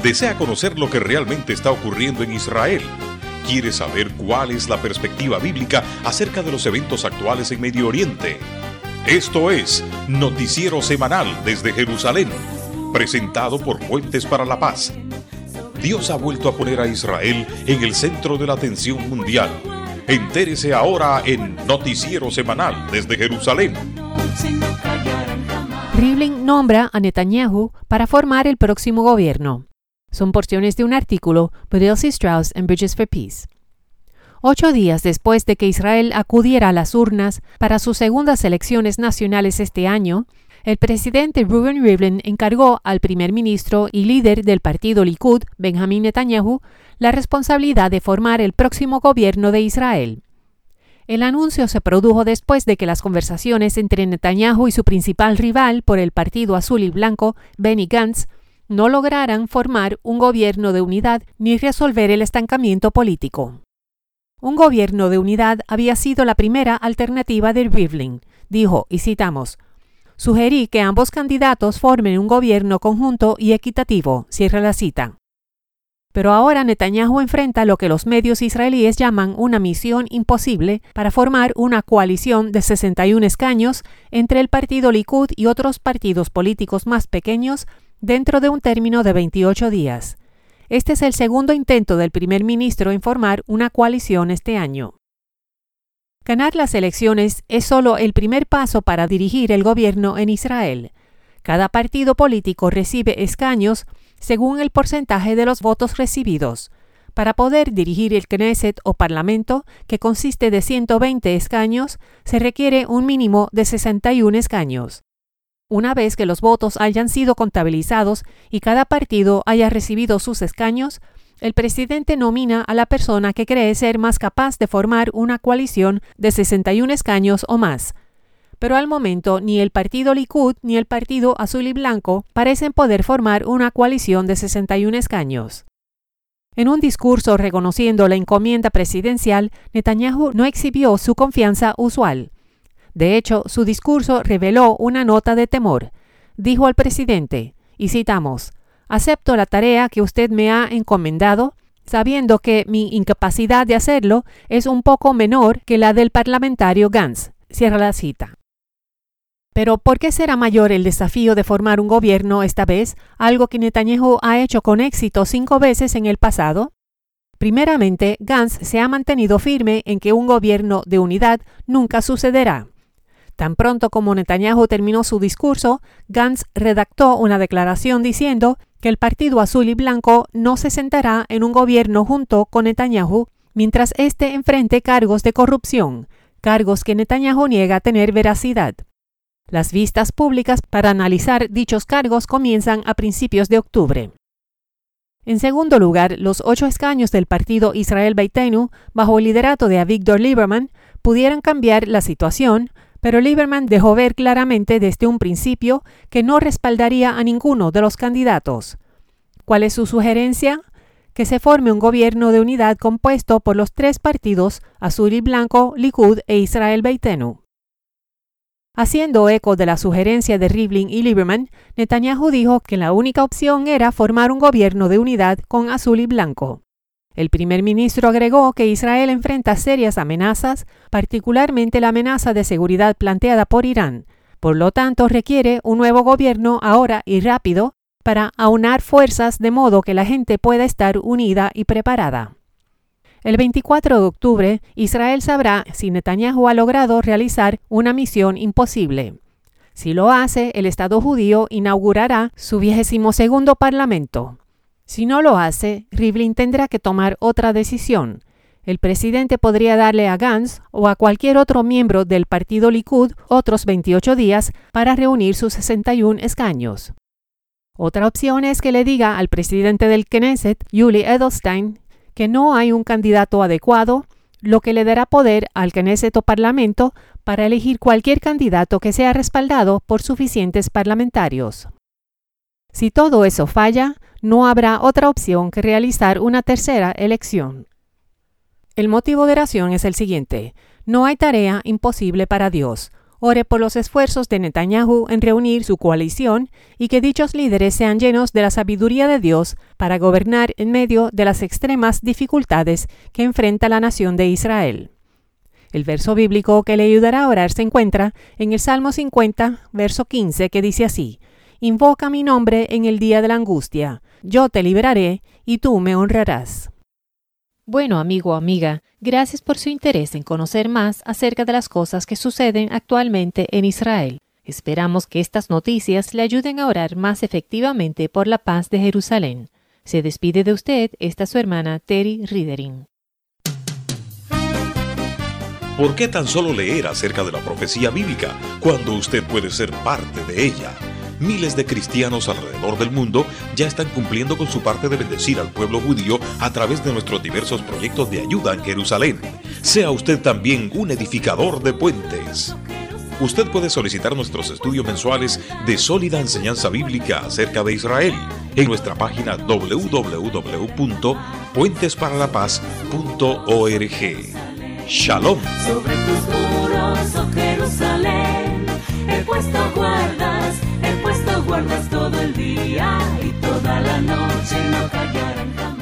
¿Desea conocer lo que realmente está ocurriendo en Israel? ¿Quiere saber cuál es la perspectiva bíblica acerca de los eventos actuales en Medio Oriente? Esto es Noticiero Semanal desde Jerusalén, presentado por Puentes para la Paz. Dios ha vuelto a poner a Israel en el centro de la atención mundial. Entérese ahora en Noticiero Semanal desde Jerusalén. Rivlin nombra a Netanyahu para formar el próximo gobierno. Son porciones de un artículo por Elsie Strauss en Bridges for Peace. 8 días después de que Israel acudiera a las urnas para sus segundas elecciones nacionales este año, el presidente Reuven Rivlin encargó al primer ministro y líder del partido Likud, Benjamin Netanyahu, la responsabilidad de formar el próximo gobierno de Israel. El anuncio se produjo después de que las conversaciones entre Netanyahu y su principal rival por el partido azul y blanco, Benny Gantz, no lograran formar un gobierno de unidad ni resolver el estancamiento político. Un gobierno de unidad había sido la primera alternativa de Rivlin. Dijo, y citamos, «Sugerí que ambos candidatos formen un gobierno conjunto y equitativo», cierra la cita. Pero ahora Netanyahu enfrenta lo que los medios israelíes llaman una misión imposible para formar una coalición de 61 escaños entre el partido Likud y otros partidos políticos más pequeños dentro de un término de 28 días. Este es el segundo intento del primer ministro en formar una coalición este año. Ganar las elecciones es solo el primer paso para dirigir el gobierno en Israel. Cada partido político recibe escaños según el porcentaje de los votos recibidos. Para poder dirigir el Knesset o Parlamento, que consiste de 120 escaños, se requiere un mínimo de 61 escaños. Una vez que los votos hayan sido contabilizados y cada partido haya recibido sus escaños, el presidente nomina a la persona que cree ser más capaz de formar una coalición de 61 escaños o más. Pero al momento ni el partido Likud ni el partido azul y blanco parecen poder formar una coalición de 61 escaños. En un discurso reconociendo la encomienda presidencial, Netanyahu no exhibió su confianza usual. De hecho, su discurso reveló una nota de temor. Dijo al presidente, y citamos, «Acepto la tarea que usted me ha encomendado, sabiendo que mi incapacidad de hacerlo es un poco menor que la del parlamentario Gantz», cierra la cita. Pero ¿por qué será mayor el desafío de formar un gobierno esta vez, algo que Netanyahu ha hecho con éxito 5 veces en el pasado? Primeramente, Gantz se ha mantenido firme en que un gobierno de unidad nunca sucederá. Tan pronto como Netanyahu terminó su discurso, Gantz redactó una declaración diciendo que el partido azul y blanco no se sentará en un gobierno junto con Netanyahu mientras éste enfrente cargos de corrupción, cargos que Netanyahu niega tener veracidad. Las vistas públicas para analizar dichos cargos comienzan a principios de octubre. En segundo lugar, los 8 escaños del partido Israel Beitenu, bajo el liderato de Avigdor Lieberman, pudieran cambiar la situación, pero Lieberman dejó ver claramente desde un principio que no respaldaría a ninguno de los candidatos. ¿Cuál es su sugerencia? Que se forme un gobierno de unidad compuesto por los 3 partidos, azul y blanco, Likud e Israel Beitenu. Haciendo eco de la sugerencia de Rivlin y Lieberman, Netanyahu dijo que la única opción era formar un gobierno de unidad con azul y blanco. El primer ministro agregó que Israel enfrenta serias amenazas, particularmente la amenaza de seguridad planteada por Irán. Por lo tanto, requiere un nuevo gobierno ahora y rápido para aunar fuerzas de modo que la gente pueda estar unida y preparada. El 24 de octubre, Israel sabrá si Netanyahu ha logrado realizar una misión imposible. Si lo hace, el Estado judío inaugurará su 22º parlamento. Si no lo hace, Rivlin tendrá que tomar otra decisión. El presidente podría darle a Gantz o a cualquier otro miembro del partido Likud otros 28 días para reunir sus 61 escaños. Otra opción es que le diga al presidente del Knesset, Yuli Edelstein, que no hay un candidato adecuado, lo que le dará poder al Knesset o Parlamento para elegir cualquier candidato que sea respaldado por suficientes parlamentarios. Si todo eso falla, no habrá otra opción que realizar una tercera elección. El motivo de oración es el siguiente: no hay tarea imposible para Dios. ore por los esfuerzos de Netanyahu en reunir su coalición y que dichos líderes sean llenos de la sabiduría de Dios para gobernar en medio de las extremas dificultades que enfrenta la nación de Israel. El verso bíblico que le ayudará a orar se encuentra en el Salmo 50, verso 15, que dice así: Invoca mi nombre en el día de la angustia, yo te liberaré y tú me honrarás. Bueno, amigo o amiga, gracias por su interés en conocer más acerca de las cosas que suceden actualmente en Israel. Esperamos que estas noticias le ayuden a orar más efectivamente por la paz de Jerusalén. Se despide de usted esta su hermana Terry Ridering. ¿Por qué tan solo leer acerca de la profecía bíblica cuando usted puede ser parte de ella? Miles de cristianos alrededor del mundo ya están cumpliendo con su parte de bendecir al pueblo judío a través de nuestros diversos proyectos de ayuda en Jerusalén. Sea usted también un edificador de puentes. Usted puede solicitar nuestros estudios mensuales de sólida enseñanza bíblica acerca de Israel en nuestra página www.puentesparalapaz.org. Shalom. Sobre tus muros, oh Jerusalén, he puesto guardas todo el día y toda la noche no callarán jamás.